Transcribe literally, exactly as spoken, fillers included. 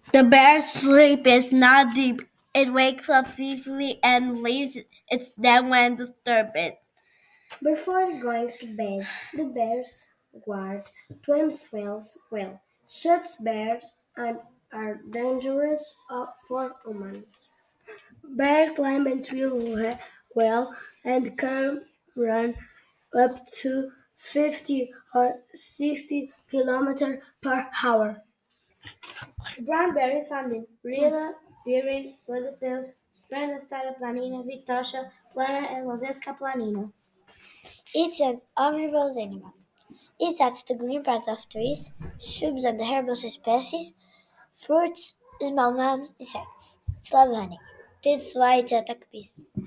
The bear's sleep is not deep. It wakes up easily and leaves its den when disturbed. Before going to bed, the bears guard themselves well. Such bears are, are dangerous uh, for humans. Bears climb trees well and can run up to fifty or sixty kilometers per hour. Brown berries found in Rila, Birin, Rodopils, Strana planina, Victoria, Plana, and Lozesca planina. It's an omnivorous animal. It eats the green parts of trees, shrubs and herbaceous species, fruits, small mammals, insects. It's love honey. That's why it attacks bees.